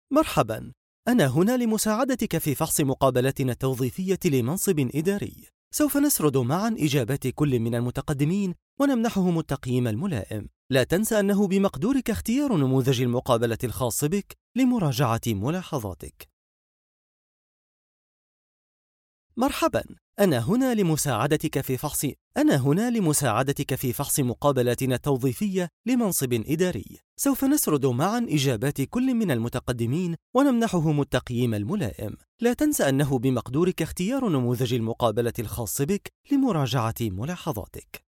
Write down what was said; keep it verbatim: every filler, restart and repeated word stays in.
مرحبا، أنا هنا لمساعدتك في فحص مقابلتنا التوظيفية لمنصب إداري. سوف نسرد معا إجابات كل من المتقدمين ونمنحهم التقييم الملائم. لا تنسى أنه بمقدورك اختيار نموذج المقابلة الخاص بك لمراجعة ملاحظاتك. مرحبا، أنا هنا لمساعدتك في فحص أنا هنا لمساعدتك في فحص مقابلتنا التوظيفية لمنصب إداري. سوف نسرد معا إجابات كل من المتقدمين ونمنحهم التقييم الملائم. لا تنسى أنه بمقدورك اختيار نموذج المقابلة الخاص بك لمراجعة ملاحظاتك.